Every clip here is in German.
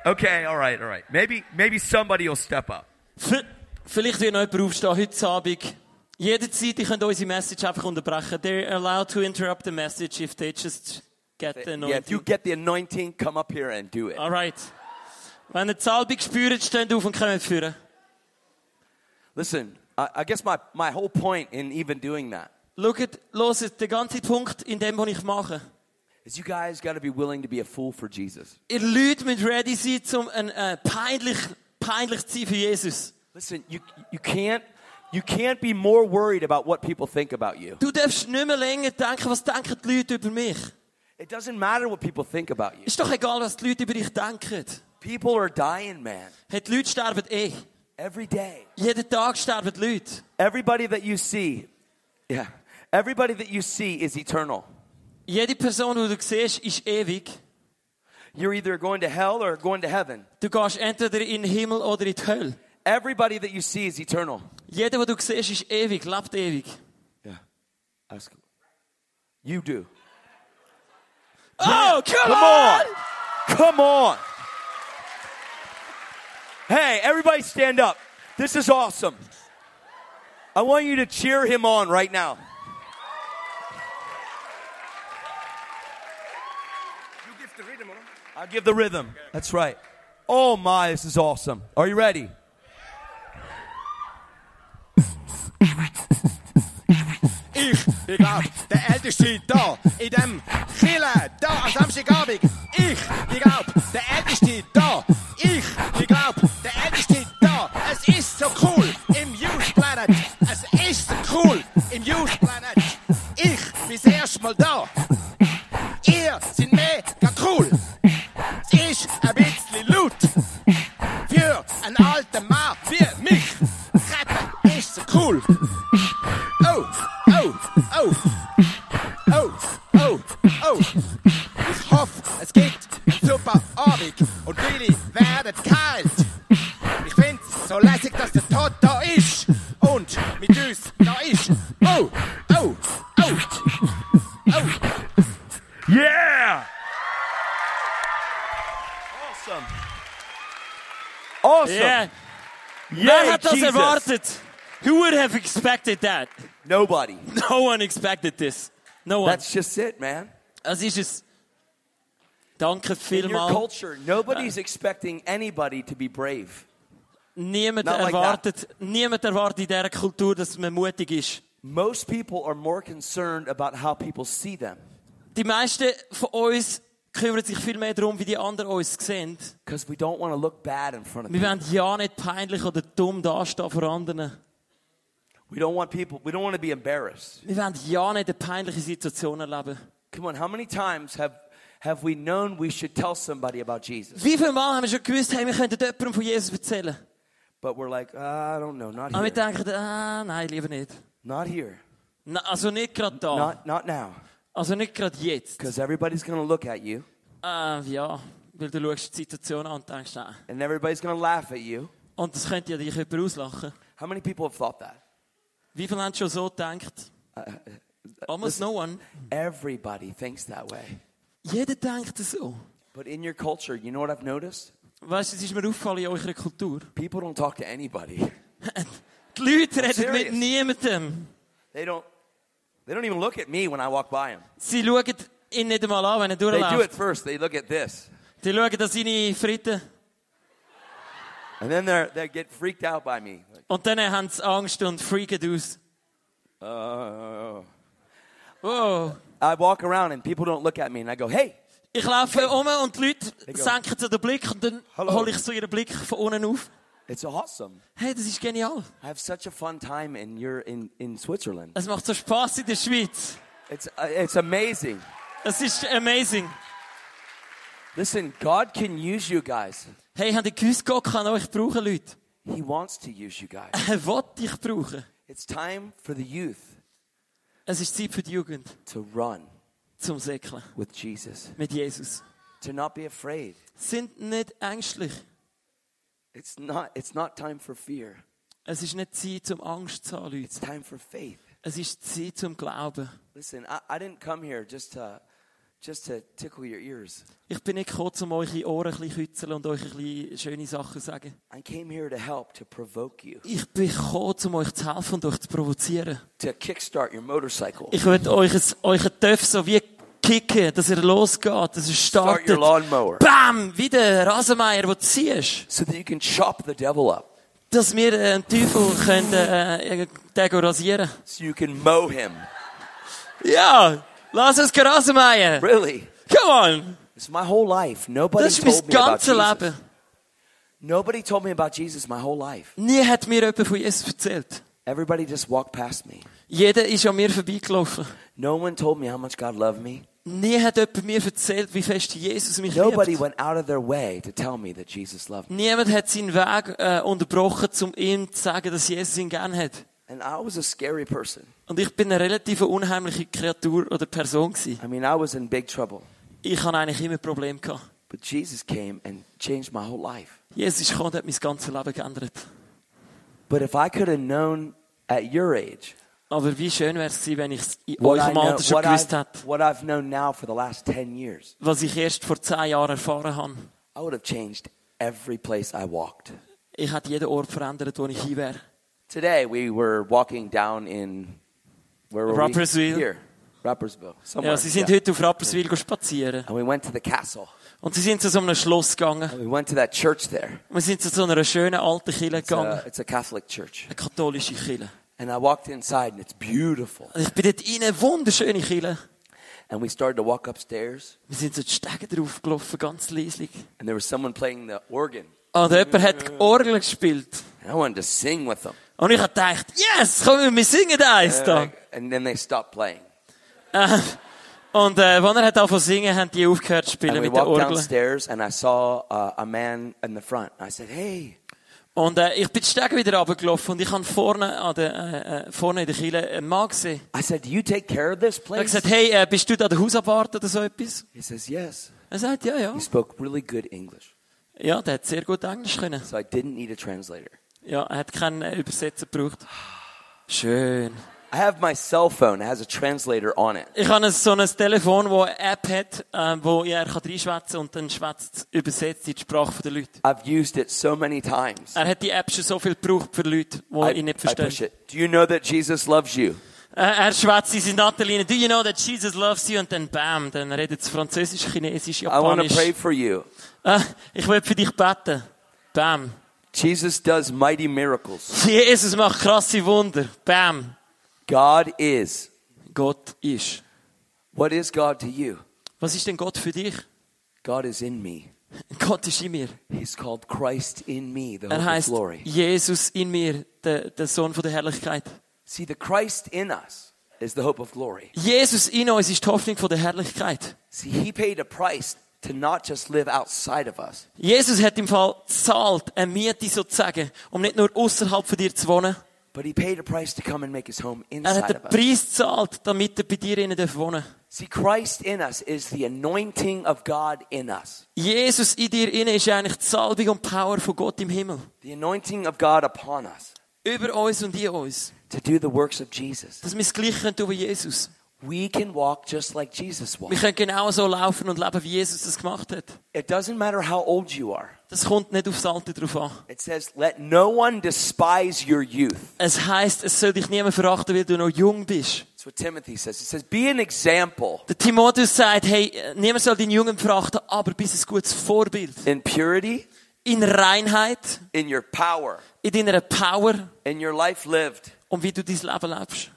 Okay, all right. Maybe somebody will step up. Vielleicht wird noch jemand aufstehen heute Abend. Jederzeit, ihr könnt unsere Message einfach unterbrechen. They're allowed to interrupt the message if they just get the anointing. Yeah, if you get the anointing, come up here and do it. Alright. Wenn ihr die Salbung spürt, steht auf und kommt führen. Listen, I guess my whole point in even doing that Hört, der ganze Punkt in dem, was ich mache. is you guys got to be willing to be a fool for Jesus. Ihr Leute müsst ready sein, um peinlich zu sein für Jesus. Listen, you can't be more worried about what people think about you. Du darfst nicht mehr länger denken, was denken die Leute über mich. It doesn't matter what people think about you. Ist doch egal, was die Leute über dich denken. People are dying, man. Hey, die Leute sterben Every day. Jeden Tag sterben die Leute. Everybody that you see is eternal. Jede Person, die du siehst, ist ewig. You're either going to hell or going to heaven. Du gehst entweder in den Himmel oder in die Hölle. Everybody that you see is eternal. Jeder, den du siehst, ist ewig, lebt ewig. Yeah. Ask him. You do. Oh, come on! Come on. Hey, everybody stand up. This is awesome. I want you to cheer him on right now. You give the rhythm, huh? I'll give the rhythm. That's right. Oh my, this is awesome. Are you ready? Ich glaub, der Älteste da, in dem Kille, da am Samstagabend. Ich glaub, der Älteste da. Ich glaub, der Älteste da. Es ist so cool im Youth Planet. Es ist so cool im Youth Planet. Ich bin das erste Mal da. Ihr seid mega cool. Es ist ein bisschen laut. Für einen alten Mann wie mich. Rappen ist so cool. Oh, oh, oh, oh, oh, oh. Ich hoffe, es gibt einen super Abend und viele werden geheilt. Ich find's so lässig, dass der Tod da ist und mit uns da ist. Oh, oh, oh, oh. Yeah! Awesome. Yeah. Yay, Wer hat das Jesus. erwartet? Who would have expected that? Nobody. No one expected this. No one. That's just it, man. Das ist es. Danke In your vielmals. culture, nobody's expecting anybody to be brave. Niemand Not like erwartet in dieser Kultur, dass man mutig ist. Most people are more concerned about how people see them. Die meisten von uns kümmern sich viel mehr darum, wie die anderen uns sehen. Because we don't want to look bad in front of Wir people. wollen ja nicht peinlich oder dumm dastehen vor anderen. We don't want to be embarrassed. Wir wollen ja nicht eine peinliche Situation erleben. Come on, how many times have we known we should tell somebody about Jesus? Wie viele Mal haben wir schon gewusst, hey, wir könnten jemandem von Jesus erzählen? But we're like, I don't know, not Aber wir here. denken, nein, lieber nicht. Not here. Also nicht gerade da. Not now. Also nicht gerade jetzt. Because everybody's going to look at you. Ja, weil du schaust die Situation an und denkst, nein. And everybody's going to laugh at you. Und das könnte ja dich jemand auslachen. How many people have thought that? Wie viele haben schon so gedacht? Almost no one. Everybody thinks that way. Jeder denkt so. But in your culture, you know what I've noticed? Weißt du, es ist mir aufgefallen in eurer Kultur. People don't talk to anybody. Die Leute reden serious. mit niemandem. They don't even look at me when I walk by them. Sie schauen ihn nicht einmal an, wenn er They do it durchläuft. first. They look at this. Die schauen an seine Fritten. And then they get freaked out by me. Like, Und dann haben sie Angst und freaken aus. Oh. I walk around and people don't look at me and I go, hey. Ich laufe und die Leute go. senken so den Blick und dann Hallo. hole ich so ihren Blick von unten auf. It's awesome. Hey, das ist genial. I have such a fun time in Switzerland. Es macht so Spass in der Schweiz. It's amazing. Es ist amazing. Listen, God can use you guys. Hey, habt ihr gewusst, Gott kann euch brauchen, Leute? He wants to use you guys. Er will dich brauchen. It's time for the youth Es ist Zeit für die Jugend, to run zum Säckeln with Jesus. mit Jesus. To not be afraid. Sind nicht ängstlich. It's not time for fear. Es ist nicht Zeit, zum Angst zu haben, Leute. It's time for faith. Es ist Zeit zum Glauben. Listen, I didn't come here just just to tickle your ears. Ich bin nicht gekommen, um euch in die Ohren ein bisschen kützeln und euch ein bisschen schöne Sachen zu sagen. I came here to help, to provoke you, Ich bin gekommen, um euch zu helfen und euch zu provozieren. to kickstart your motorcycle, Ich will euch einen Töpf so wie kicken, dass er losgeht, dass er start your startet. lawnmower, Bam! Wie der Rasenmäher, den du ziehst. so that you can chop the devil up, Dass wir den Teufel können, den rasieren. so you can mow him. Ja! Lass uns Rasenmäher! Really? Come on! It's my whole life. Nobody Das ist mein told me about ganzes Jesus. Leben. Nobody told me about Jesus my whole life. Nie hat mir jemand von Jesus erzählt. Everybody just walked past me. Jeder ist an mir vorbeigelaufen. No one told me how much God loved me. Nie hat jemand mir erzählt, wie fest Jesus mich Nobody liebt. went out of their way to tell me that Jesus loved me. Niemand hat seinen Weg unterbrochen, um ihm zu sagen, dass Jesus ihn gerne hat. And I was a scary person. Und ich bin eine relativ unheimliche Kreatur oder Person gewesen. I mean, I was in big trouble. Ich hatte eigentlich immer Probleme gehabt. But Jesus came and changed my whole life. Jesus ist gekommen und hat mein ganzes Leben geändert. But if I could have known at your age Aber wie schön wäre es gewesen, wenn ich es in what, eurem Alter schon gewusst hätte, what I've known now for the last 10 years, was ich erst vor 10 Jahren erfahren habe. I would have changed every place I walked. Ich hätte jeden Ort verändert, wo ich hin wäre. Today we were walking down in where were Rapperswil. we? Here, Rapperswil. Somewhere. Ja, sie sind yeah. heute auf Rapperswil spazieren. And we went to the castle. Und sie sind zu so einem Schloss gegangen. And we went to that church there. Wir sind zu so einer schönen alten Kirche gegangen. It's a Catholic church. Eine katholische Kirche. And I walked inside and it's beautiful. Und ich bin dort rein, eine wunderschöne Kirche. And we started to walk upstairs Wir sind so die Stege drauf gelaufen, ganz leislich. and there was someone playing the organ. Und jemand hat Orgel gespielt. And I wanted to sing with them. Und ich habe gedacht, yes, komm, wir singen eins da. And then they stopped playing. Und als er hat angefangen zu singen, haben die aufgehört zu spielen And we mit der walked Orgel. downstairs and I saw a man in the front. I said, hey. Und ich bin die Stege wieder runtergelaufen und ich habe vorne in der Kirche einen Mann gesehen. I said, do you take care of this Er hat place? gesagt, hey, bist du da der Hausabwart oder so etwas? He says, yes. Er sagt, ja, ja. He spoke really good English. Ja, der hat sehr gut Englisch können. So I didn't need a translator. Ja, er hat keinen Übersetzer gebraucht. Schön. I have my cell phone. It has a translator on it. Ich habe so ein Telefon, das eine App hat, wo er reinschwätzen kann und dann übersetzt in die Sprache der Leute. I've used it so many times. Er hat die App schon so viel gebraucht für Leute, die ihn nicht I push verstehen. it. Do you know that Jesus loves you? Er schwätzt in seine Natalie, do you know that Jesus loves you? Und dann bam, dann redet es Französisch, Chinesisch, I want to Japanisch. pray for you. Ich will für dich beten. Bam. Jesus does mighty miracles. Jesus macht krasse Wunder. Bam. God is. Gott ist. What is God to you? Was ist denn Gott für dich? God is in me. Gott ist in mir. He's called Christ in me, the Er hope of heißt glory. Jesus in mir, der Sohn von der Herrlichkeit. See, the Christ in us is the hope of glory. Jesus in uns ist die Hoffnung von der Herrlichkeit. See, he paid a price to not just live outside of us, Jesus hat im Fall gezahlt, eine Miete sozusagen, um nicht nur außerhalb von dir zu wohnen. but he paid a price to come and make his home Er hat inside den of us. Preis gezahlt, damit er bei dir innen wohnen darf. See, Christ in us is the anointing of God in us. Jesus in dir innen ist eigentlich die Salbung und Power von Gott im Himmel. The anointing of God upon us Über uns und in uns. to do the works of Jesus. Dass wir das Gleiche tun wie Jesus. We can walk just like Jesus Wir walked. können genau so laufen und leben, wie Jesus das gemacht hat. It doesn't matter how old you are. Das kommt nicht aufs Alter drauf an. It says, let no one despise your youth. Es heisst, es soll dich niemand verachten, weil du noch jung bist. That's what Timothy says. It says, be an example Der Timotheus sagt, hey, niemand soll deinen Jungen verachten, aber bist ein gutes Vorbild. in purity, In Reinheit, in your power, in deiner Power in your life lived. und wie du dein Leben lebst.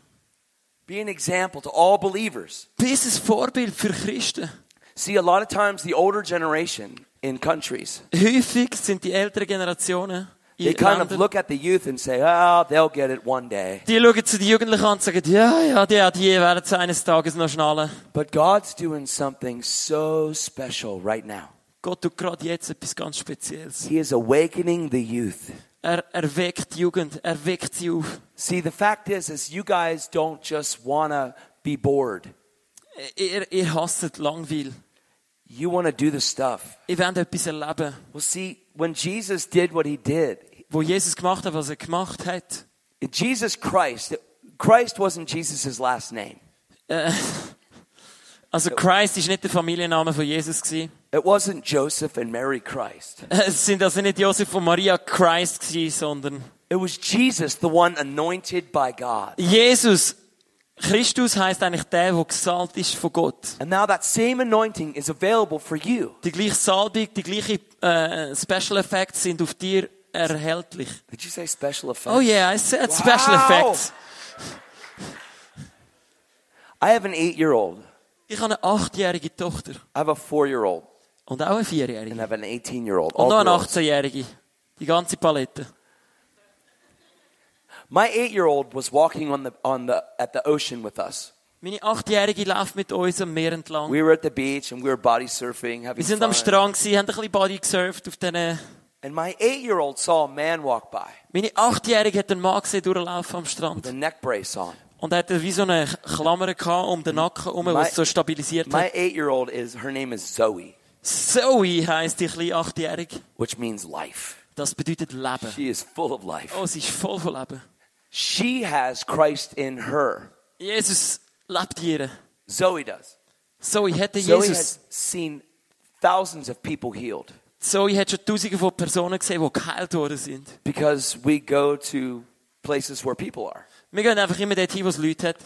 Be an example to all believers. Bist ein Vorbild für Christen. See, a lot of times the older generation in countries, Häufig sind die älteren Generationen they in kind of Ländern, look at the youth and say, oh, they'll get it one day. die schauen zu den Jugendlichen an und sagen, ja, die werden es eines Tages noch schnallen. But God's doing something so special right now. Gott tut gerade jetzt etwas ganz Spezielles. He is awakening the youth. Er weckt die Jugend, er weckt sie auf. See, the fact is you guys don't just want to be bored. Ihr hasst Langweil. You want to do the stuff. Ihr wollt etwas erleben. Well, see, when Jesus did what he did, Wo Jesus gemacht hat, was er gemacht hat. Christ wasn't Jesus' last name. Also Christ ist nicht der Familienname von Jesus gewesen. It wasn't Joseph and Mary Christ. Es sind also nicht Josef und Maria Christ gewesen, sondern It was Jesus, the one anointed by God. Jesus. Christus heisst eigentlich der gesalbt ist von Gott. And now that same anointing is available for you. Die gleiche Salbung, die gleiche Special Effects sind auf dir erhältlich. Did you say special effects? Oh yeah, I said special effects. I have an 8-year-old. Ich habe eine 8-jährige Tochter. I have a 4-year-old. Und auch eine And I 4-jährige. have an 18-year-old. Und noch All eine girls. 18-jährige. Die ganze Palette. My 8-year-old was walking at the ocean with us. Meine 8-jährige läuft mit uns am Meer entlang. We were at the beach and we were body surfing, having Wir sind fun. am Strand gewesen, haben ein bisschen Body gesurft auf diesen... And my 8-year-old saw a man walk by Meine 8-jährige hat einen Mann gesehen durchlaufen am Strand. with a neck brace on. Und er hatte wie so eine Klammer gehabt um den Nacken herum, My- was so stabilisiert My hat. 8-year-old her name is Zoe, Zoe heisst die kleine 8-jährige. which means life. Das bedeutet Leben. She is full of life. Oh, sie ist voll von Leben. She has Christ in her. Jesus lebt in ihr. Zoe does. Zoe hat den Zoe Jesus. has seen thousands of people healed Zoe hat schon Tausende von Personen gesehen, die geheilt worden sind. because we go to places where people are. Wir gehen einfach immer dorthin, wo es Leute hat.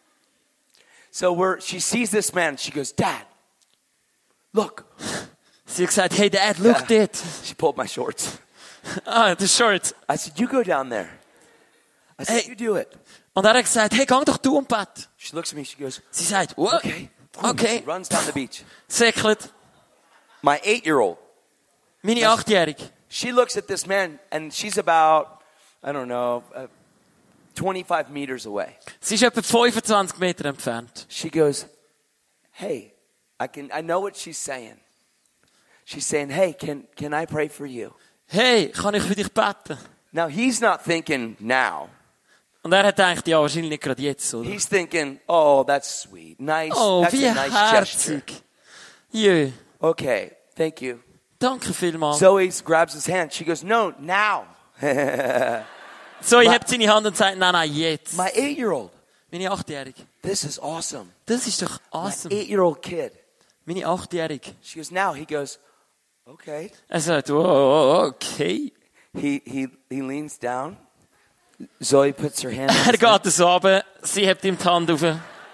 So she sees this man and she goes, Dad, look. Sie hat gesagt, hey Dad, look dort. She pulled my shorts. Ah, the short. I said, you go down there. I said, Hey. you do it. Und er hat gesagt, hey, geh doch du im Bett. She looks at me, she goes, Sie sagt, what? okay. Boom. Okay. She runs down the beach. Säckelt. My 8-year-old, Meine 8-jährige. she looks at this man and she's about, I don't know, 25 meters away. Sie ist etwa 25 Meter entfernt. She goes, hey, I know what she's saying. She's saying, hey, can I pray for you? Hey, kann ich für dich beten? Now, he's not thinking now. Und er hat gedacht, ja, wahrscheinlich nicht gerade jetzt, oder? He's thinking, oh, that's sweet. Nice. Oh, That's wie a nice gesture. herzig. Jö, Okay, thank you. danke vielmals. Zoe grabs his hand. She goes, no, now. So, ich hebt seine Hand und sagt, nein, nein, jetzt. My 8-year-old. Meine 8-jährige. This is awesome. Das ist doch My awesome. 8-year-old kid. Meine 8-jährige. She goes, now. He goes, okay. Er sagt, oh, okay. He leans down. Zoe puts her hand on Er his neck. geht so runter, sie hebt ihm die Hand auf.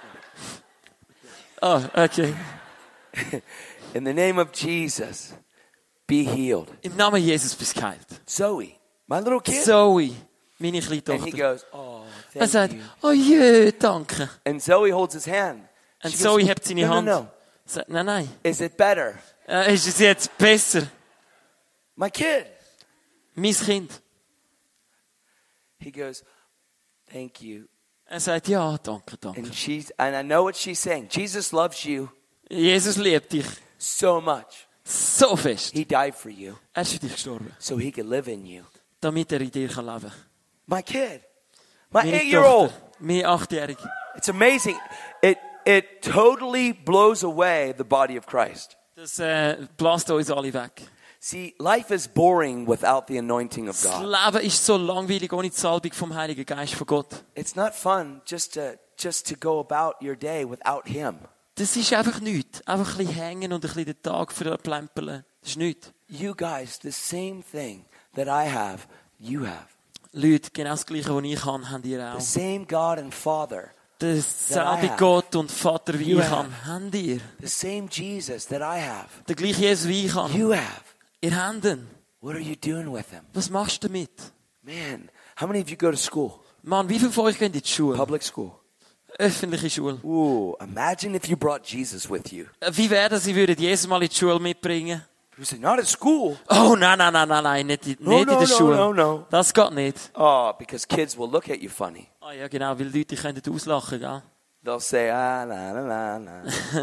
Oh, okay. In the name of Jesus, be healed. Im Namen Jesus bist du geheilt. Zoe, my little kid. Zoe, meine kleine And he Tochter. goes, oh, Er thank sagt, you. oh jö, danke. And Zoe holds his hand. Und She Zoe goes, hebt seine no, Hand. No, no. Sagt, nein, nein. Is it better? Ist es jetzt besser? My kid. Mein Kind. He goes, thank you. Er sagt, ja, danke, danke. And I know what she's saying. Jesus loves you Jesus liebt dich so much. so fest. He died for you Er ist für dich gestorben, so he could live in you. damit er in dir kann leben kann. My kid. My Meine 8-year-old. Tochter, meine 8-jährige. It's amazing. It totally blows away the body of Christ. Das bläst uns alle weg. See, life is boring without the anointing of Das God. Leben ist so langweilig ohne die Salbung vom Heiligen Geist von Gott. It's not fun just to go about your day without him. Das ist einfach nichts. Einfach ein bisschen hängen und ein bisschen den Tag verplempeln. Das ist nichts. You guys, the same thing that I have, you have. Leute, genau das Gleiche, was ich habe, habt ihr The auch. same God and Father, Dasselbe have. Gott und Vater wie You ich have. habe, habt ihr. the same Jesus that I have, Der gleiche Jesus wie ich habe. you have. Ihr habt ihn. What are you doing with him? Was machst du damit? Man, how many of you go to school? Mann, wie viele von euch gehen in die Schule? Public school. Öffentliche Schule. Ooh, imagine if you brought Jesus with you. Wie wäre das, sie würden Jesus mal in die Schule mitbringen? You say, not at school. Oh, nein, nicht in der Schule. No. Das geht nicht. Oh, because kids will look at you funny. Ah ja, genau, weil Leute können auslachen, gell? They'll say, ah, la, la, la, la.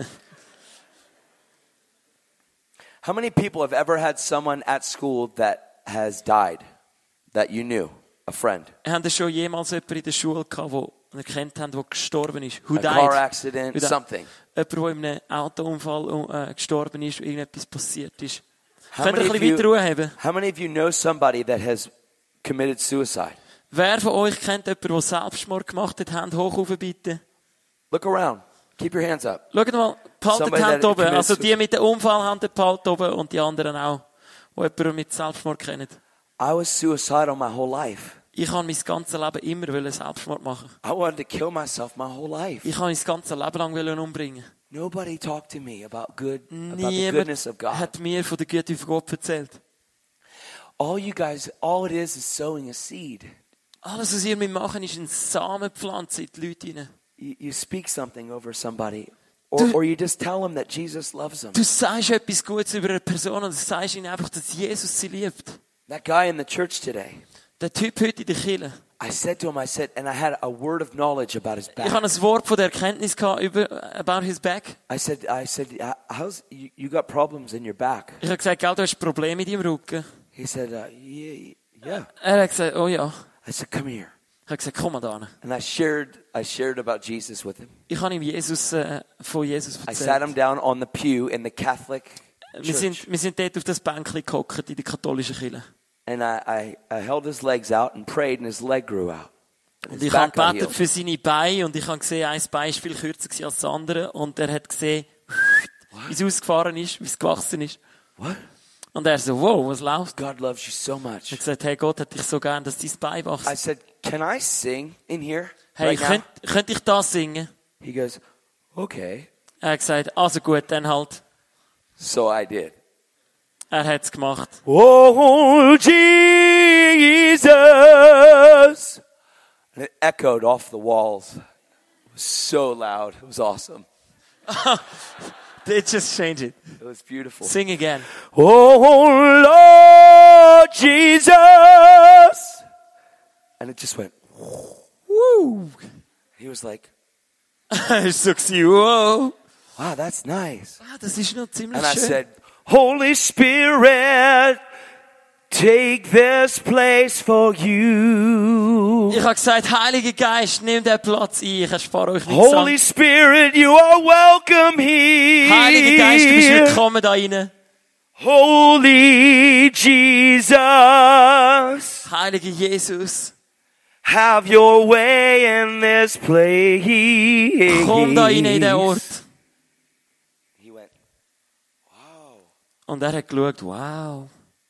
How many people have ever had someone at school that has died that you knew, a friend? Haben schon jemals jemanden in der Schule gehabt, den ihr kennt habt, der gestorben ist? Who A died? car accident, Who died? something. Jemand, der in einem Autounfall gestorben ist, irgendetwas passiert ist. How Könnt ihr many ein of bisschen you- weiter haben? How many of you know somebody that has committed suicide? Wer von euch kennt jemanden, der Selbstmord gemacht hat? Hand hoch auf bitte. Look around. Keep your hands up. Schaut mal, behaltet die Somebody Hände that oben. commits Also die mit dem Unfall haben behalten oben und die anderen auch, die jemanden mit Selbstmord kennen. I was suicidal my whole life. Ich habe mein ganzes Leben immer Selbstmord machen. I wanted to kill myself my whole life. Ich habe mein ganzes Leben lang umbringen. Nobody talked to me about the Niemand goodness of God. hat mir von der Güte von Gott erzählt. All it is sowing a seed. Alles, was ihr mit machen, ist ein Samenpflanze in die Leute hinein. You speak something over somebody, Du- or you just tell them that Jesus loves them. Du sagst etwas Gutes über eine Person und du sagst ihnen einfach, dass Jesus sie liebt. That guy in the church today, Der Typ heute in der Kirche. I said to him, and I had a word of knowledge about his Ich habe back. ein Wort von der Erkenntnis gehabt about his back. I said, how's you got problems in your back? Ich habe gesagt, gell, du hast Probleme in deinem Rücken. He said, yeah. Er hat gesagt, oh ja. I said, come here. Ich habe gesagt, komm mal da hin. And I shared about Jesus with him. Ich habe ihm von Jesus I sat him erzählt. down on the pew in the Catholic Wir church. sind dort auf das Bänkchen gehockt in der katholischen Kirche. And I held his legs out and prayed, and his leg grew out. And Und his ich habe back got gebetet healed. für seine Beine und ich habe gesehen, ein Bein war viel kürzer gewesen als das andere und er hat gesehen, wie es ausgefahren ist, wie es gewachsen ist. What? Und er so, wow, was läuft? God loves you so Ich much. habe gesagt, hey, Gott hat dich so gern, dass dein Bein I wächst. said, can I sing in here Hey, right now? könnte ich das singen? He goes, okay. Er hat gesagt, also gut, dann halt. So I did. Er hat es gemacht. Oh, Jesus. And it echoed off the walls. It was so loud. It was awesome. They just change it. It was beautiful. Sing again. Oh, Lord Jesus. And it just went. Woo! He was like, Er ist so gewesen, wow. wow, that's nice. Ah, das ist noch ziemlich And I schön. said, Holy Spirit, take this place for you. Ich habe gesagt, Heiliger Geist, nimm den Platz ein. Ich erspare euch nichts Holy an. Spirit, you are welcome here. Heiliger Geist, du bist willkommen da rein. Holy Jesus, Heiliger Jesus, have your way in this place. komm da rein in den Ort. He went, wow. Und er hat geschaut, wow,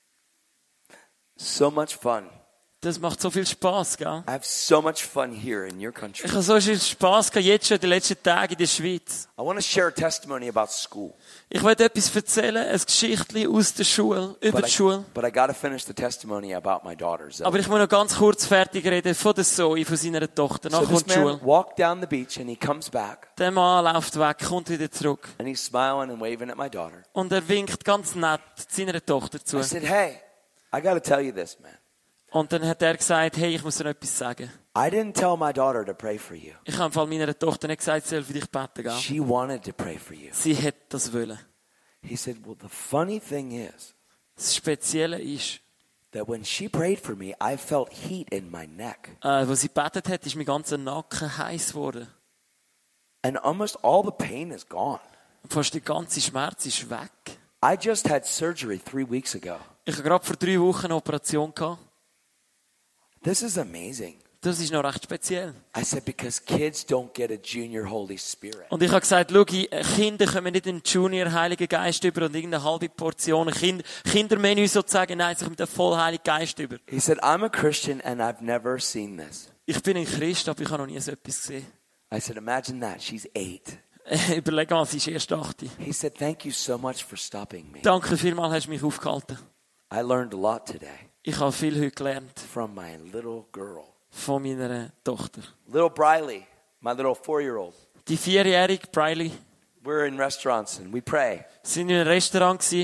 So much fun. das macht so viel Spass, gell? I have so much fun here in your country. Ich habe so viel Spass gehabt, jetzt schon die letzten Tage in der Schweiz. I want to share a testimony about school. Ich will etwas erzählen, ein Geschichtchen aus der Schule, über die Schule. But I got to finish the testimony about my daughter, Zoe. Aber ich muss noch ganz kurz fertig reden von der Zoe, von seiner Tochter. So Nachher this kommt die Schule. man walked down the beach and he comes back Der Mann läuft weg, kommt wieder zurück. and he's smiling and waving at my daughter. Und er winkt ganz nett seiner Tochter zu. I said, hey, I got to tell you this, man. Und dann hat er gesagt, hey, ich muss dir noch etwas sagen. I didn't tell my daughter to pray for you. Ich habe im Fall meiner Tochter nicht gesagt, sie soll für dich beten gehen. She wanted to pray for you. Sie hätte das wollen. He said, well, the funny thing is Das Spezielle ist, that when she prayed for me, I felt heat in my neck. wo sie gebetet hat, ist mein ganzer Nacken heiß geworden. And almost all the pain is gone. Und fast der ganze Schmerz ist weg. I just had surgery 3 weeks ago. Ich habe gerade vor 3 Wochen eine Operation gehabt. This is amazing. Das ist noch recht speziell. I said, because kids don't get a junior Holy Spirit. Und ich habe gesagt, schau, Kinder kommen nicht in den Junior Heiligen Geist über und irgendeine halbe Portion Kindermenü sozusagen. Nein, sie kommen den voll Heiligen Geist über. He said, I'm a Christian and I've never seen this. Ich bin ein Christ, aber ich habe noch nie so etwas gesehen. I said, imagine that. She's 8. Überleg mal, sie ist erst 8. He said, thank you so much for stopping me. Danke vielmals, hast du mich aufgehalten. I learned a lot today Ich habe viel heute gelernt from my little girl. von meiner Tochter. Little Briley, my little 4-year-old. Die 4-jährige Briley, We're in restaurants and we pray. sind in einem Restaurant gewesen.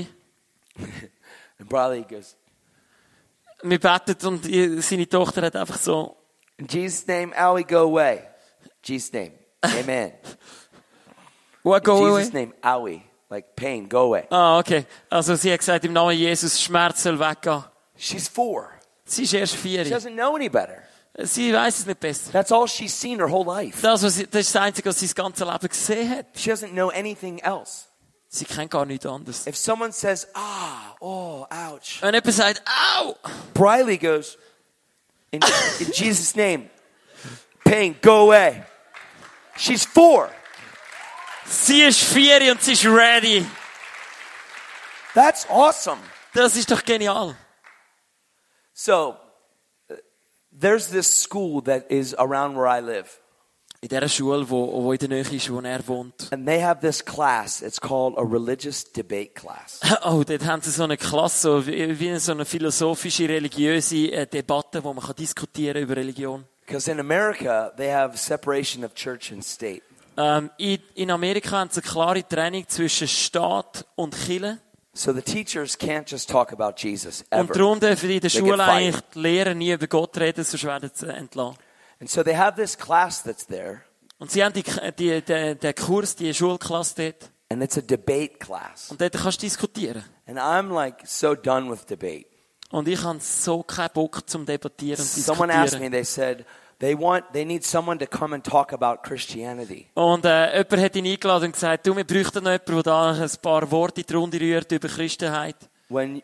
And Briley goes, Wir beten und seine Tochter hat einfach so, in Jesus' name, Allie, go away. Jesus' name, amen. what In go Jesus' away? name, Allie, like pain, go away. Ah, okay. Also sie hat gesagt, im Namen Jesus, Schmerz soll weggehen. She's 4. Sie ist erst She 4. doesn't know any better. Sie weiß es nicht besser. That's all she's seen her whole life. Das ist das Einzige, was sie das ganze Leben gesehen hat. She doesn't know anything else. Sie kennt gar nichts anderes. If someone says, oh, ouch, Wenn jemand sagt, au! Briley goes, in Jesus' name, pain, go away. She's 4. Sie ist 4 und sie ist ready. That's awesome. Das ist doch genial. So, there's this school that is around where I live. In dieser Schule, wo in der Nähe ist, wo er wohnt. And they have this class. It's called a religious debate class. Oh, dort haben sie so eine Klasse, so wie so eine philosophische, religiöse Debatte, wo man kann diskutieren über Religion. Because in America, they have separation of church and state. In Amerika haben sie eine klare Trennung zwischen Staat und Kirche. So the teachers can't just talk about Jesus ever. Und darum dürfen in der They Schule get fired. eigentlich die Lehrer nie über Gott reden, sonst werden sie entlassen. And so they have this class that's there, Und sie haben den Kurs, die Schulklasse dort. and it's a debate class. Und dort kannst du diskutieren. And I'm like so done with debate. Und ich habe so keinen Bock zum Debattieren und Someone asked me, diskutieren. they said, they need someone to come and talk about Christianity. Und jemand hat ihn eingeladen und gesagt, du, wir bräuchten noch jemanden, der da ein paar Worte in die Runde rührt über Christenheit. When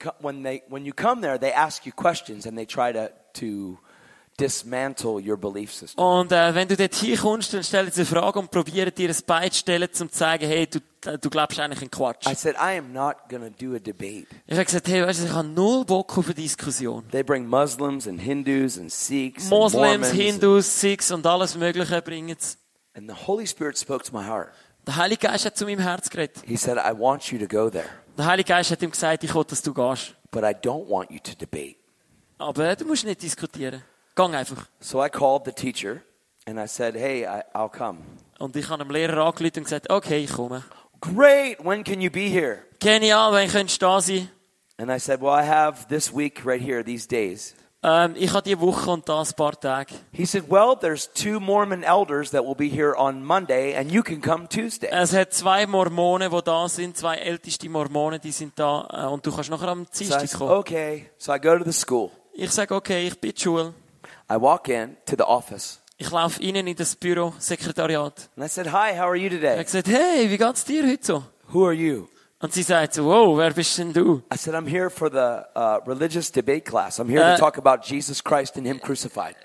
you come there, they ask you questions and they try to dismantle your belief system. Und wenn du dort hinkommst, dann stellen sie eine Frage und probieren dir ein Bein zu stellen, um zu sagen, hey, du glaubst eigentlich in Quatsch. I said, I am not going to do a debate. Ich habe gesagt, hey, weißt du, ich habe null Bock auf eine Diskussion. They bring Muslims and Hindus and Sikhs and Moslems, Mormons. Hindus, Sikhs und alles Mögliche bringen sie. And the Holy Spirit spoke to my heart. Der Heilige Geist hat zu meinem Herz geredet. He said, I want you to go there, Der Heilige Geist hat ihm gesagt, ich will, dass du gehst. but I don't want you to debate. Aber du musst nicht diskutieren. Gang einfach. So I called the teacher and I said, hey, I'll come. Und ich habe dem Lehrer angerufen und gesagt, okay, ich komme. Great, when can you be here? Genial, wenn ich da sein. And I said, well, I have this week right here, these days. Ich habe diese Woche und da ein paar Tage. He said, well, there's 2 Mormon elders that will be here on Monday and you can come Tuesday. Es hat 2 Mormonen, die da sind, 2 älteste Mormonen, die sind da. Und du kannst nachher am So I Dienstag said, kommen. okay. So I go to the school. Ich sage, okay, ich bin in die Schule. I walk in to the office Ich laufe rein in das Büro, Sekretariat. and I said, hi, how are you Er today? hat gesagt, hey, wie geht's dir heute so? Who are you? Und sie sagt so, wow, wer bist denn du? I said, I'm here for the religious debate class. I'm here to talk about Jesus Christ and Him crucified.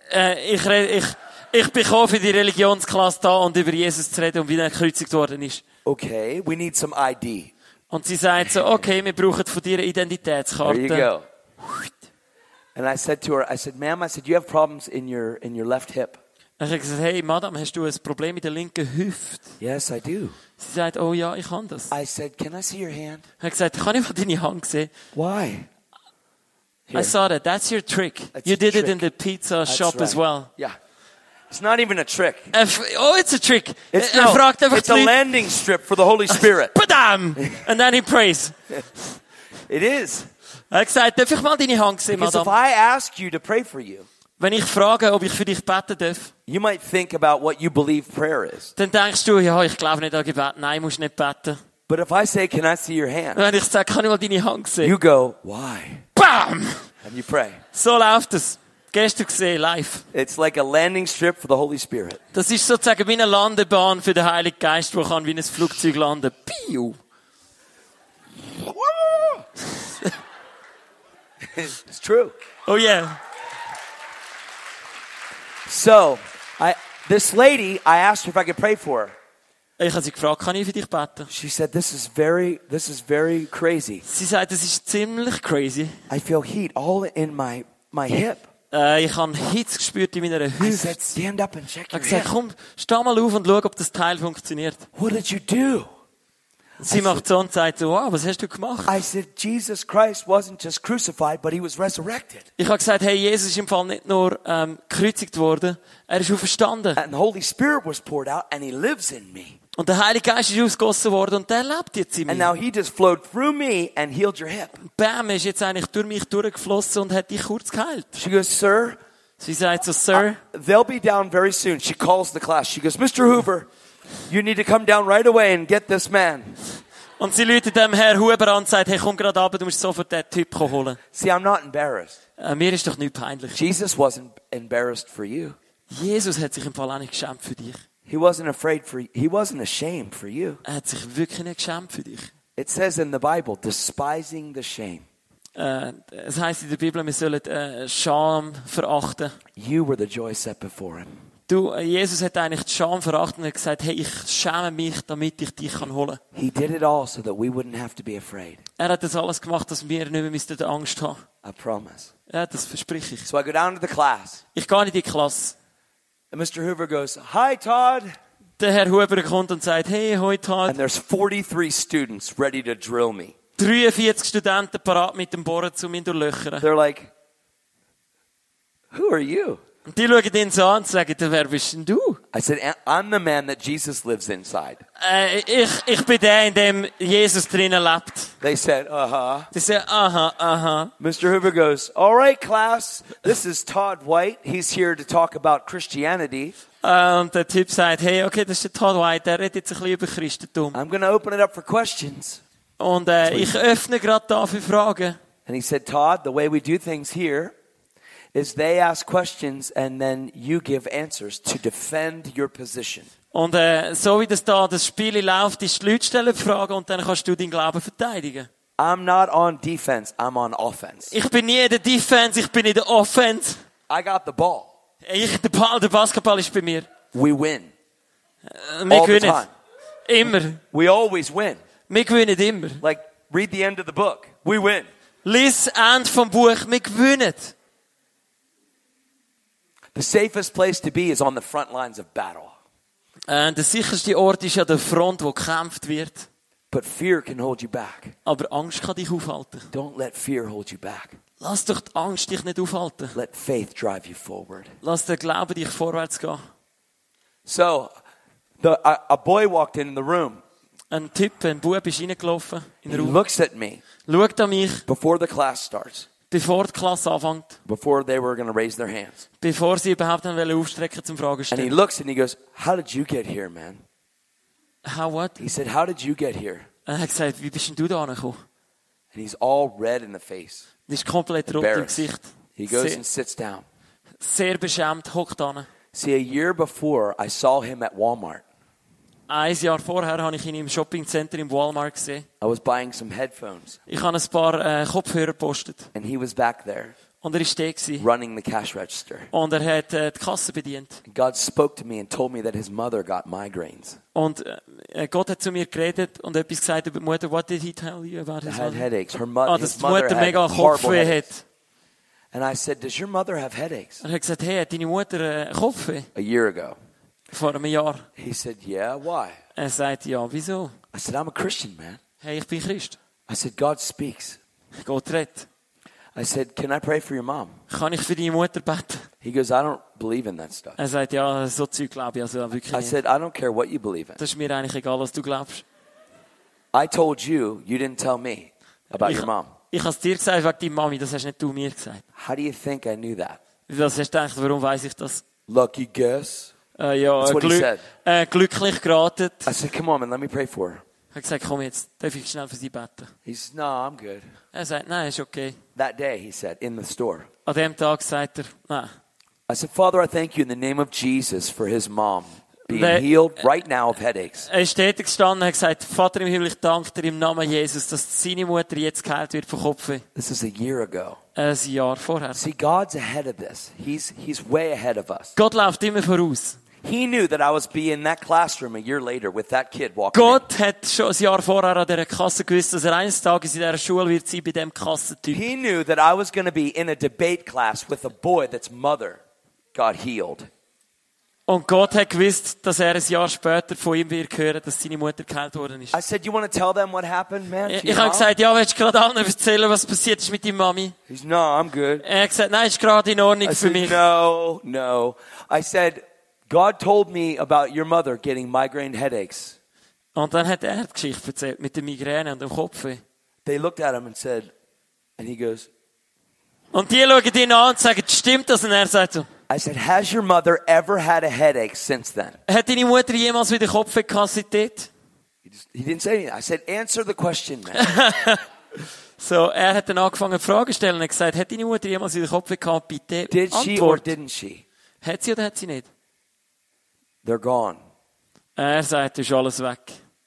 Ich bin gekommen für die Religionsklasse da und über Jesus zu reden und wie er gekreuzigt worden ist. Okay, we need some ID. Und sie sagt so, okay, wir brauchen von dir eine There you Identitätskarte. go. And I said to her, ma'am, you have problems in your left hip. Und ich habe gesagt, hey, Madame, hast du ein Problem mit der linken Hüfte? Yes, I do. Sie sagt, oh ja, ich habe das. I said, can I see your hand? Ich habe gesagt, kann ich mal deine Hand sehen? Why? I saw that. That's your trick. That's You a did it trick. in the pizza That's shop as right. well. Yeah. It's not even a trick. Oh, it's a trick. It's, Er fragt einfach it's a die Leute, landing strip for the Holy Spirit. Badam! And then he prays. It is. Er hat gesagt, darf ich mal deine Hand sehen, Because if Madame? I ask you to pray for you, Wenn ich frage, ob ich für dich beten darf, you might think about what you believe prayer is. dann denkst du, ja, ich glaube nicht an Gebet. Nein, musst nicht beten. But if I say, can I see your hand? Wenn ich sage, kann ich mal deine Hand sehen? You go, why? Bam! And you pray. So läuft es. Gestern gesehen, live. It's like a landing strip for the Holy Spirit. Das ist sozusagen wie eine Landebahn für den Heiligen Geist, der kann wie ein Flugzeug landen. Piu! It's true. Oh yeah. So, this lady, I asked her if I could pray for her. Ich habe sie gefragt, kann ich für dich beten? She said, this is very crazy. Sie sagt, das ist ziemlich crazy. I feel heat all in my hip. Ich habe Hitze gespürt in meiner I Hüfte. said, stand up and check Ich your habe gesagt, hip. komm, steh mal auf und schau, ob das Teil funktioniert. What did you do? Sie macht so und sagt so, wow, was hast du gemacht? I said, Jesus Christ wasn't just crucified, but he was resurrected. Ich habe gesagt, hey, Jesus ist im Fall nicht nur gekreuzigt worden, er ist auferstanden. And the Holy Spirit was poured out, and he lives in me. Und der Heilige Geist ist ausgegossen worden und der lebt jetzt in And mir. now he just flowed through me and healed your hip. Bam, er ist jetzt eigentlich durch mich durchgeflossen und hat dich kurz geheilt. She goes, sir, Sie sagt so, Sir, they'll be down very soon. She calls the class. She goes, Mr. Hoover, you need to come down right away and get this man. und sie läutet dem Herr Huber an und sagt, hey, komm gerade runter, du musst sofort den Typ holen. See, I'm not embarrassed. Mir ist doch nicht peinlich. Jesus wasn't embarrassed for you. Jesus hat sich im Fall auch nicht geschämt für dich. He wasn't ashamed for you. Er hat sich wirklich nicht geschämt für dich. It says in the Bible, despising the shame. Es heisst in der Bibel, wir sollen Scham verachten. You were the joy set before him. Jesus hat eigentlich die Scham verachtet und hat gesagt, hey, ich schäme mich, damit ich dich holen kann. He did it all so that we wouldn't have to be afraid. Er hat das alles gemacht, dass wir nicht mehr Angst haben I promise. müssen. Ja, das verspreche ich. So I go down to the class. Ich gehe in die Klasse. And Mr. Hoover goes, "Hi, Todd." Der Herr Huber kommt und sagt, hey, heute And Tag, there's 43 students ready to drill me. 43 Studenten parat mit dem Bohren, um ihn durchlöchern. They're like, "Who are you?" Und die schauen ihn so an und sagen, wer bist denn du? I said, "I'm the man that Jesus lives inside." Ich bin der, in dem Jesus drinnen lebt. They said, "Uh-huh." Die sagen, aha. Mr. Hoover goes, "All right, class. This is Todd White. He's here to talk about Christianity. Und der Typ sagt, hey, okay, das ist der Todd White, der redet jetzt ein bisschen über Christentum. I'm going to open it up for questions." Und ich öffne gerade da für Fragen. And he said, "Todd, the way we do things here is they ask questions and then you give answers to defend your position." Und so wie das Spiel läuft, ist die Leute stellen Fragen und dann kannst du deinen Glauben verteidigen. I'm not on defense. I'm on offense. Ich bin nie in der Defense, ich bin in der Offense. I got the ball. Der Basketball ist bei mir. We win. Wir All the gewinnen. time. Immer. We always win. Wir gewinnen immer. Like, read the end of the book. We win. Lies Ende vom Buch, wir gewinnen. The safest place to be is on the front lines of battle. Der sicherste Ort ist an der Front, wo gekämpft wird. But fear can hold you back. Aber Angst kann dich aufhalten. Don't let fear hold you back. Lass doch die Angst dich nicht aufhalten. Let faith drive you forward. Lass den Glauben dich vorwärts gehen. So, a boy walked in the room. Ein Bub ist reingelaufen in He den Raum. looks at me Schaut an mich, before the class starts, bevor die Klasse anfängt. before they were going to raise their hands. Bevor sie überhaupt aufstrecken zum Fragen And he stellen. looks and he goes, "How did you get here, man?" How what? He said, "How did you get here?" Er hat gesagt, wie bist denn du da angekommen? And he's all red in the face. Er ist komplett rot im Embarrassed. Gesicht. He goes Sehr, and sits down. sehr beschämt, hockt an. See, a year before, I saw him at Walmart. Ein Jahr vorher habe ich ihn im Shoppingcenter im Walmart gesehen. I was buying some headphones, Ich habe ein paar Kopfhörer gepostet. and he was back there Und er war da gewesen. running the cash register. Und er hat die Kasse bedient. God spoke to me and told me that his mother got migraines. Und Gott hat zu mir geredet und etwas gesagt über die Mutter. What did he tell you about his Had mother? headaches. Her Dass his die mother Mutter had mega horrible Kopfweh headaches. hat. And I said, "Does your mother have headaches?" Er hat gesagt, hey, hat deine Mutter Kopfweh? A year ago. Vor einem Jahr. He said, "Yeah, why?" Er sagt, ja, wieso? I said, "I'm a Christian, man." Hey, ich bin Christ. I said, "God speaks." Gott redet. I said, "Can I pray for your mom?" Kann ich für deine Mutter beten? He goes, "I don't believe in that stuff." Er sagt, ja, so Zeug glaube ich also wirklich I nicht. said, "I don't care what you believe in. Das ist mir eigentlich egal, was du glaubst. I told you, you didn't tell me about your mom. Ich habe es dir gesagt wegen deiner Mami, das hast nicht du mir gesagt. How do you think I knew that?" Was hast du gedacht, warum weiss ich das? Lucky guess. Ja, That's what he said. glücklich geraten. I said, "Come on, man, let me pray for her." Er hat gesagt, komm jetzt, darf ich schnell für sie beten? He said, "No, I'm good." Er sagt, nein, ist okay. That day, he said, in the store. An dem Tag sagt er, nein. I said, "Father, I thank you in the name of Jesus for his mom being Le- healed right now of headaches." Er ist tätig gestanden und hat gesagt, Vater im Himmel, ich danke dir im Namen Jesus, dass seine Mutter jetzt geheilt wird von Kopfweh. This is a year ago. Ein Jahr vorher. See, God's ahead of this. He's way ahead of us. Gott läuft immer voraus. He knew that I was be in that classroom a year later with that kid walking in. Gott hat schon ein Jahr vorher an dieser Kasse gewusst, dass er eines Tages in dieser Schule wird sein bei diesem Kassentyp. He knew that I was going to be in a debate class with a boy that's mother got healed. Und Gott hat gewusst, dass er ein Jahr später von ihm wird hören, dass seine Mutter geheilt worden ist. I said, "You want to tell them what happened, man?" to Ich your habe mom?" gesagt, ja, willst du gerade allen erzählen, was passiert ist mit deiner Mami? He's, "No, I'm good." Er hat gesagt, nein, ist gerade in Ordnung I für said, mich. no. I said, "God told me about your mother getting migraine headaches." Und dann hat er die Geschichte erzählt mit der Migräne und dem Kopfweh. They looked at him and said, and he goes, Und die schauen ihn an und sagen, stimmt das? Und er sagt so, I said, "Has your mother ever had a headache since then?" hat deine Mutter jemals wieder Kopfweh gehabt seitdem? He didn't say anything. I said, "Answer the question, man." So, er hat dann angefangen Fragen zu stellen und hat gesagt, hat deine Mutter jemals wieder Kopfweh gehabt? Bitte Did she or Antwort. didn't she? Hat sie oder hat sie nicht? They're gone. Er sagt, ist alles weg.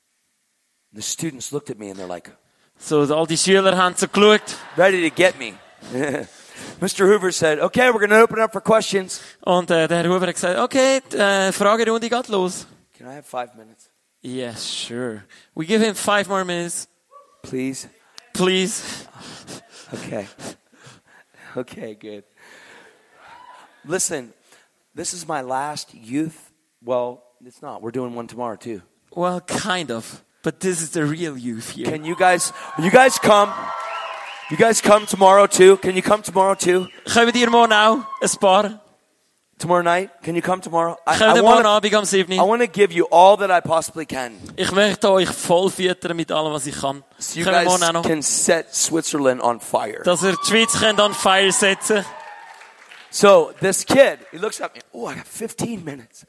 The students looked at me and they're like, So, all die Schüler haben so geschaut. ready to get me. Mr. Hoover said, okay, we're going to open up for questions. Und der Herr Huber hat gesagt, okay, die Fragerunde geht los. Can I have 5 minutes? Yes, sure. We give him 5 more minutes, Please? please. Okay. Okay, good. Listen, this is my last youth. Well, it's not. We're doing one tomorrow too. Well, kind of. But this is the real youth here. Can you guys come? You guys come tomorrow too? Can you come tomorrow too? Kommen ihr morgen auch? Ein paar? Tomorrow night? Can you come tomorrow? Kommt ihr morgen Abend am 7. I want to give you all that I possibly can. Ich möchte euch voll füttern mit allem, was ich kann. So you Kommt ihr guys morgen auch noch? can set Switzerland on fire. Dass ihr die Schweiz könnt on fire setzen. So this kid, he looks at me. Oh, I got 15 minutes.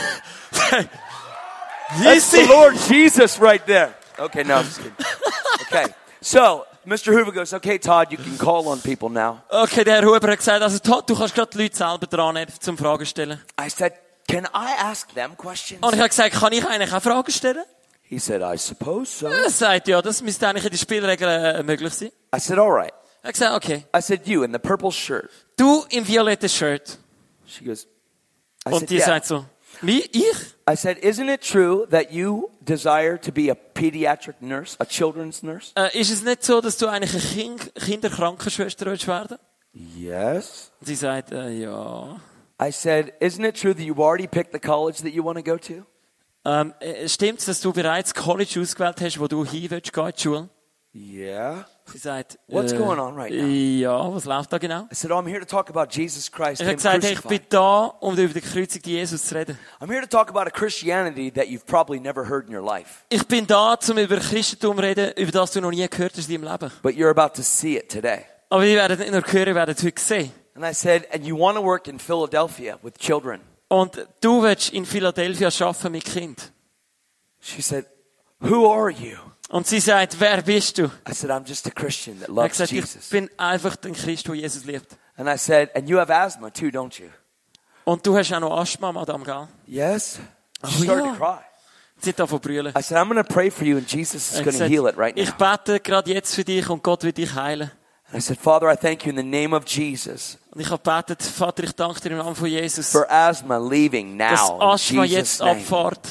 That's the Lord Jesus right there. Okay, no, I'm just kidding. Okay, so Mr. Hoover goes, okay, Todd, you can call on people now. Okay, der Herr Huber hat gesagt, also Todd, du kannst gerade die Leute selber dran nehmen, zum Fragen stellen. I said, can I ask them questions? Und ich habe gesagt, kann ich eigentlich auch Fragen stellen? He said, I suppose so. Er sagt, ja, das müsste eigentlich in den Spielregeln möglich sein. I said, all right. Er hat gesagt, okay. I said, you in the purple shirt. Du im violetten Shirt. She goes, I Und said, die yeah. sagt so, wie? Ich? I said, isn't it true that you desire to be a pediatric nurse, a children's nurse? Ist es nicht so, dass du eigentlich eine Kinderkrankenschwester willst werden? Yes. Und sie sagt, ja. I said, isn't it true that you've already picked the college that you want to go to? Stimmt es, dass du bereits College ausgewählt hast, wo du hin willst gehen, in die Schule? Yeah. Sie sagt, What's going on right now? Ja, was läuft da genau? I said, oh, I'm here to talk about Jesus Christ, Ich Him habe gesagt, hey, ich bin crucified. da, um über den gekreuzigten Jesus zu reden. I'm here to talk about a Christianity that you've probably never heard in your life, Ich bin da, um über Christentum zu reden, über das du noch nie gehört hast in deinem Leben. but you're about to see it today. Aber wir werden nicht nur hören, wir werden es heute sehen. And I said, and you want to work in Philadelphia with children. Und du willst in Philadelphia arbeiten mit Kind. She said, who are you? Und sie sagt, wer bist du? I said, I'm just a Christian that Er hat loves gesagt, ich Jesus. bin einfach ein Christ, der Jesus liebt. And I said, and you have asthma too, don't you? Und du hast auch noch Asthma, Madame, gell? Yes. Oh, She started yeah. to cry. Sie hat davon brüllen. I said, I'm going to pray for you and Jesus is Er hat going to gesagt, heal it right ich now. bete gerade jetzt für dich und Gott wird dich heilen. And I said, Father, I thank you in the name of Jesus Und ich habe gebetet, Vater, ich danke dir im Namen von Jesus, for asthma leaving dass now in Asthma Jesus' jetzt name. abfährt.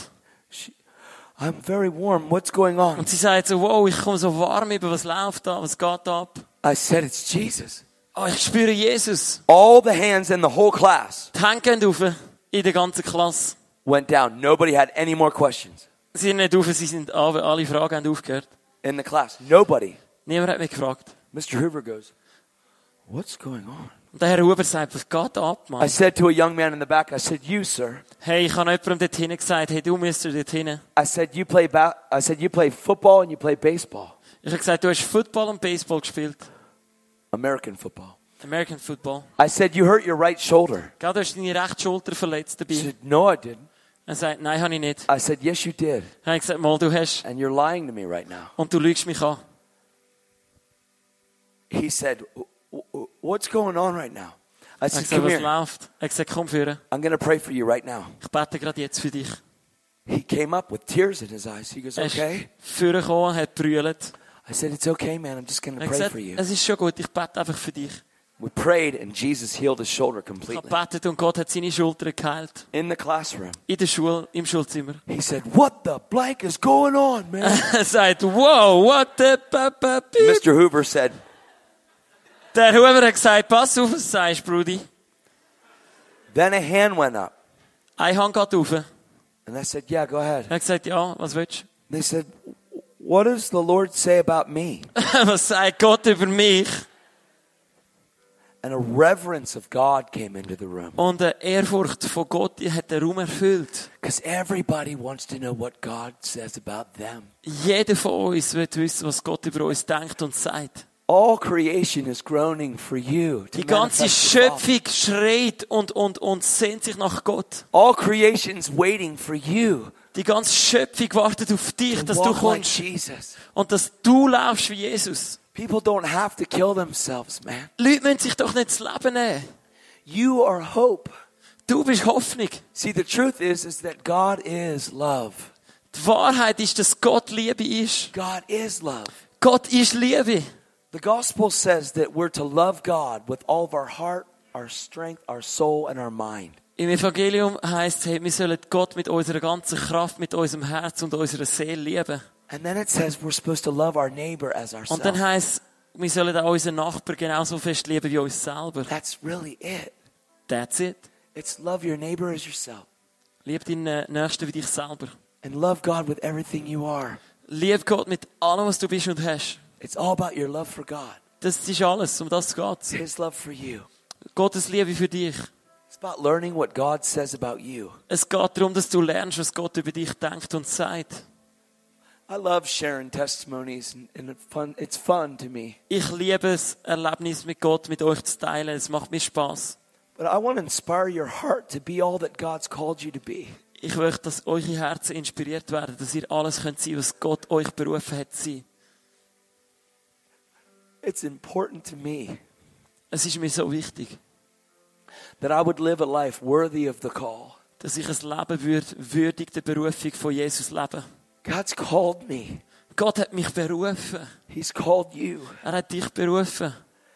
I'm very warm. What's going on? Und sie sagt so, wow, ich komme so warm über, was läuft da, was geht ab? I said, it's Jesus. Oh, ich spüre Jesus. All the hands in the whole class Die Hände gehen rauf in der ganzen Klasse. went down. Nobody had any more questions Sie sind nicht rauf, sie sind alle Fragen haben aufgehört. in the class. Nobody. Niemand hat mich gefragt. Mr. Hoover goes, what's going on? Und der Herr Huber sagt, was geht ab, I Mann? said to a young man in the back, I said, you, sir. Hey, ich habe jemandem dort hinten gesagt, hey, du müsstest dort hinten. I said, you play football and you play baseball. Ich habe gesagt, du hast Football und Baseball gespielt. American football. American Football. I said, you hurt your right shoulder. Gell, du hast deine rechte Schulter verletzt He dabei. said, no, I didn't. Er sagt, nein, habe ich nicht. I said, yes, you did. Er hat gesagt, mal, du hast. And you're lying to me right now. Und du lügst mich an. He said, what's going on right now? I Er hat said, gesagt, come was here. läuft? Er hat gesagt, komm führen. I'm going to pray for you right now. Ich bete gerade jetzt für dich. He came up with tears in his eyes. He goes, Er ist okay. vorgekommen, hat brüllt. I said, it's okay, man. I'm just going Er to hat pray gesagt, for you. es ist schon gut, ich bete einfach für dich. We prayed and Jesus healed his shoulder Ich habe completely. gebetet und Gott hat seine Schulter geheilt. In the classroom. In der Schule, im Schulzimmer. He said, what the blank is going on, man? Er sagt, wow, what the papa beep. Mr. Hoover said, Der Huber hat gesagt, pass auf, was du sagst, Brudi. then a hand went up. Eine Hand geht rauf. And I said, yeah, go ahead. Er hat gesagt, ja, was willst They said, what does the Lord say about me? du? Was sagt Gott über mich? And a reverence of God came into the room. Und eine Ehrfurcht von Gott, die hat den Raum erfüllt. Because everybody wants to know what God says about them. Jeder von uns will wissen, was Gott über uns denkt und sagt. All creation is groaning for you. To Die ganze manifest the Father. Schöpfung schreit und sehnt sich nach Gott. All creation's waiting for you Die ganze Schöpfung wartet auf dich, to dass du walk like kommst. Jesus. Und dass du laufst wie Jesus. People don't have to kill themselves, man. Leute müssen sich doch nicht das Leben nehmen. You are hope. Du bist Hoffnung. See, the truth is that God is love. Die Wahrheit ist, dass Gott Liebe ist. God is love. Gott ist Liebe. The gospel says that we're to love God with all of our heart, our strength, our soul and our mind. Im Evangelium heisst es, hey, wir sollen Gott mit unserer ganzen Kraft, mit unserem Herz und unserer Seele lieben. And then it says we're supposed to love our neighbor as Und dann ourselves. heisst es, wir sollen auch unseren Nachbarn genauso fest lieben wie uns selber. That's really it. That's it. It's love your neighbor as yourself. Lieb deinen Nächsten wie dich selber. And love God with everything you are. Lieb Gott mit allem, was du bist und hast. It's all about your love for God. Das ist alles, um das geht's. His love for you. Gottes Liebe für dich. It's about learning what God says about you. Es geht darum, dass du lernst, was Gott über dich denkt und sagt. I love sharing testimonies and it's fun to me. Ich liebe es, Erlebnisse mit Gott mit euch zu teilen. Es macht mir Spaß. But I want to inspire your heart to be all that God's called you to be. Ich möchte, dass eure Herzen inspiriert werden, dass ihr alles könnt sein, was Gott euch berufen hat zu sein. It's important to me Es ist mir so wichtig, that I would live a life worthy of the call. dass ich ein Leben würde, würdig der Berufung von Jesus leben. God's called me. Gott hat mich berufen. He's called you. Er hat dich berufen.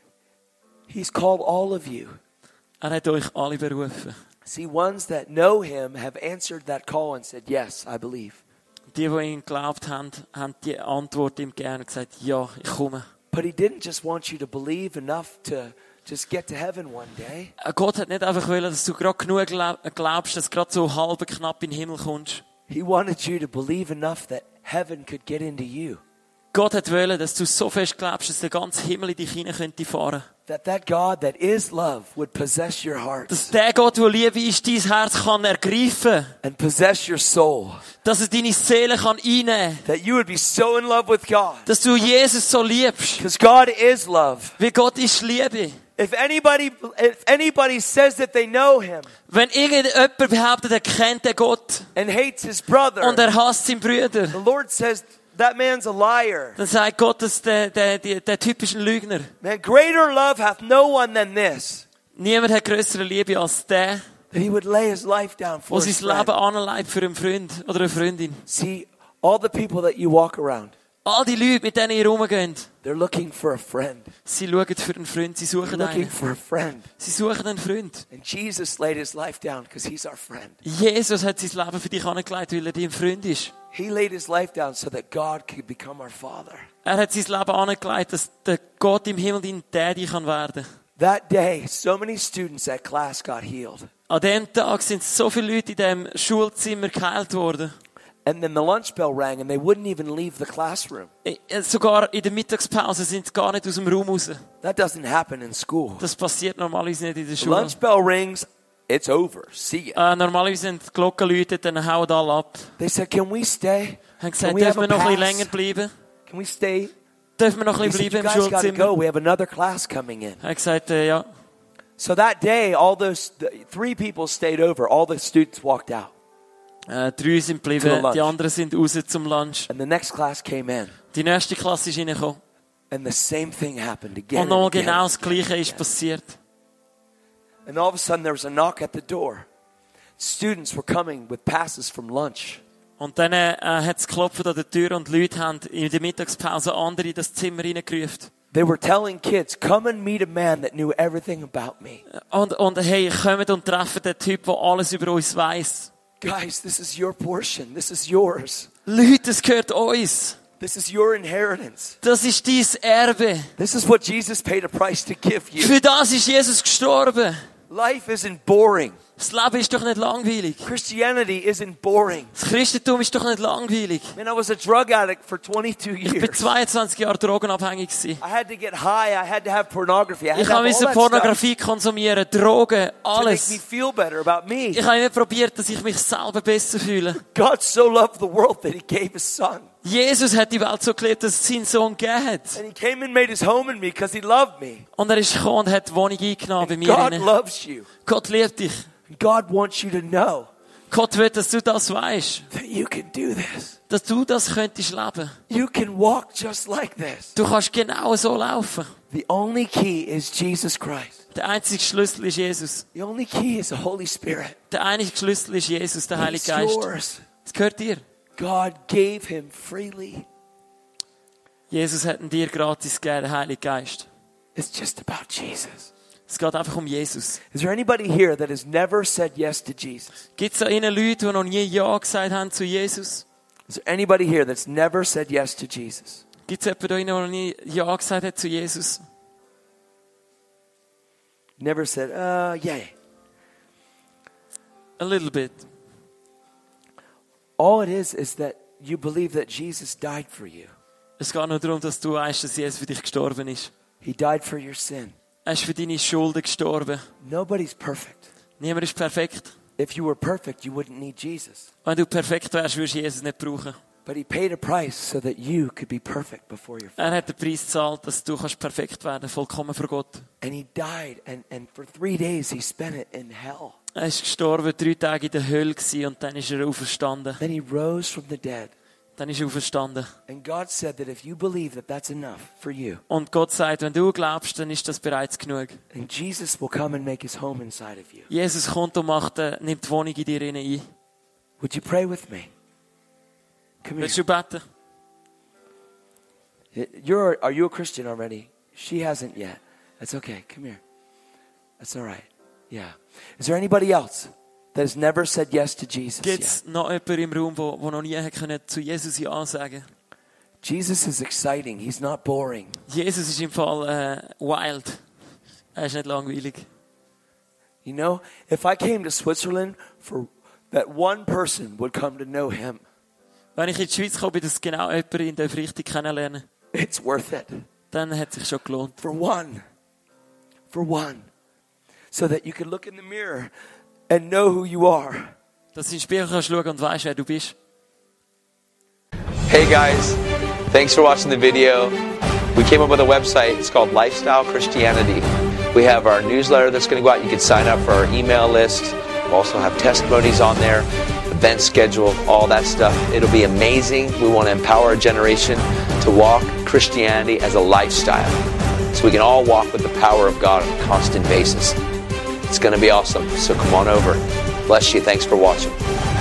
He's called all of you. Er hat euch alle berufen. See, ones that know him have answered that call and said, yes, I believe. Die ihn geglaubt haben, haben die Antwort ihm gegeben und gesagt, ja, ich komme. But he didn't just want you to believe enough to just get to heaven one day. Gott hat nicht einfach wollen, dass du gerade genug glaubst, dass du gerade so halb knapp in den Himmel kommst. He wanted you to believe enough that heaven could get into you. Gott hat wollen, dass du so fest glaubst, dass der ganze Himmel in dich hinein könnte fahren. That God that is love would possess your heart Dass der Gott, der Liebe ist, dein Herz kann ergreifen. and possess your soul. Dass er deine Seele kann einnehmen kann. That you would be so in love with God. Dass du Jesus so liebst. Because God is love. Wie Gott ist Liebe. If anybody says that they know him Wenn irgendjemand behauptet, er kennt den Gott and hates his brother, und er hasst seinen Bruder, the Lord says that man's a liar. dann sagt Gott, dass der Typ ist ein Lügner. Man, greater love hath no one than this, Niemand hat grössere Liebe als der, that he would lay his life down for der his sein Leben friend. anlegt für einen Freund oder eine Freundin. See, all the people that you walk around, All die Leute, mit denen ihr rumgeht, they're looking for a friend. sie schauen für einen Freund, sie They're suchen looking einen. for a friend. Sie suchen einen Freund. And Jesus laid his life down because he's our friend. Jesus hat sein Leben für dich angelegt, weil er dein Freund ist. He laid his life down so that God could become our Father. Er hat sein Leben angelegt, dass der Gott im Himmel dein Daddy kann werden. That day, so many students at class got healed. An dem Tag sind so viele Leute in diesem Schulzimmer geheilt worden. And then the lunch bell rang and they wouldn't even leave the classroom. Sogar in der Mittagspause sind sie gar nicht aus dem Raum raus. That doesn't happen in school. Das passiert normalerweise nicht in der The Schule. lunch bell rings, it's over. See ya. Normalerweise sind die Glocken läutet, dann hauen alle ab. They said, can we stay? Haben Can gesagt, we have dürfen wir a noch ein bisschen pass? länger bleiben? Can we stay? Dürfen wir noch ein They bisschen said, you bleiben im guys gotta Schulzimmer? go. We have another class coming in. Haben gesagt, ja. So that day, three people stayed over. All the students walked out. 3 sind To the geblieben, lunch. die anderen sind raus zum Lunch. And the next class came in. Die nächste Klasse ist reingekommen. And the same thing happened again. Und nochmal and again. genau das Gleiche ist passiert. And all of a sudden there was a knock at the door. Students were coming with passes from lunch. Und dann hat es geklopft an der Tür und die Leute haben in der Mittagspause andere in das Zimmer reingerufen. They were telling kids, come and meet a man that knew everything about me. Und hey, kommt und treffen den Typ, der alles über uns weiss. Guys, this is your portion. This is yours. Leute, es gehört uns. This is your inheritance. Das ist dein Erbe. This is what Jesus paid a price to give you. Für das ist Jesus gestorben. Life isn't boring. Das Leben ist doch nicht langweilig. Christianity isn't boring. Das Christentum ist doch nicht langweilig. Man, I was a drug addict for 22 Ich bin years. 22 Jahre drogenabhängig gewesen. I had to get high. I had to have pornography. I had Ich to have all musste that stuff Pornografie konsumieren, Drogen, to make me alles. feel better about me. Ich habe immer probiert, dass ich mich selber besser fühle. God so loved the world that he gave his son. Jesus hat die Welt so geliebt, dass es seinen Sohn gegeben hat. And he came and made his home in me because he loved me. Und er ist gekommen und hat die Wohnung eingenommen bei mir. God rein. loves you. Gott liebt dich. God wants you to know Gott will, dass du das weißt. that you can do this. Dass du das könntest leben. You can walk just like this. Du kannst genau so laufen. The only key is Jesus Christ. Der einzige Schlüssel ist Jesus. The only key is the Holy Spirit. Der einzige Schlüssel ist Jesus, der Heilige It's Geist. yours. Es gehört dir. God gave him freely. Jesus hat dir gratis gegeben, den Heiligen Geist. It's just about Jesus. Es geht einfach um Jesus. Is there anybody here that has never said yes to Jesus? Gibt es da Ihnen Leute, die noch nie Ja gesagt haben zu Jesus? Is there anybody here that's never said yes to Jesus? Gibt es jemanden da Ihnen, der noch nie Ja gesagt hat zu Jesus? Never said, yeah. A little bit. All it is that you believe that Jesus died for you. Es geht nur darum, dass du weißt, dass Jesus für dich gestorben ist. He died for your sin. Er ist für deine Schulden gestorben. Nobody's perfect. Niemand ist perfekt. If you were perfect, you wouldn't need Jesus. Wenn du perfekt wärst, würdest du Jesus nicht brauchen. But he paid a price so that you could be perfect before your Father. Er hat den Preis gezahlt, dass du kannst perfekt werden, vollkommen vor Gott. And he died, and for 3 days he spent it in hell. Er ist gestorben, 3 Tage in der Hölle gewesen, und dann ist er auferstanden. Then he rose from the dead. Dann ist er auferstanden. And God said that if you believe that that's enough for you, Und Gott sagt, wenn du glaubst, dann ist das bereits genug. and Jesus will come and make his home inside of you. Jesus kommt und nimmt die Wohnung in dir ein. Would you pray with me? Come Willst here. du beten? Are you a Christian already? She hasn't yet. That's okay. Come here. That's all right. Yeah. Is there anybody else that has never said yes to Jesus Gibt yet? es noch jemanden im Raum, der noch nie zu Jesus Ja sagen konnte? Jesus is exciting. He's not boring. Jesus ist im Fall wild. Er ist nicht langweilig. You know, if I came to Switzerland for that one person would come to know him, Wenn ich in die Schweiz komme, dass genau jemanden richtig kennenlernen, it's worth it. dann hat es sich schon gelohnt. For one. So that you can look in the mirror and know who you are. Dass du in den Spiegel kannst schauen und weißt, wer du bist. Hey guys, thanks for watching the video. We came up with a website. It's called Lifestyle Christianity. We have our newsletter that's going to go out. You can sign up for our email list. We also have testimonies on there, event schedule, all that stuff. It'll be amazing. We want to empower a generation to walk Christianity as a lifestyle, so we can all walk with the power of God on a constant basis. It's going to be awesome. So come on over. Bless you. Thanks for watching.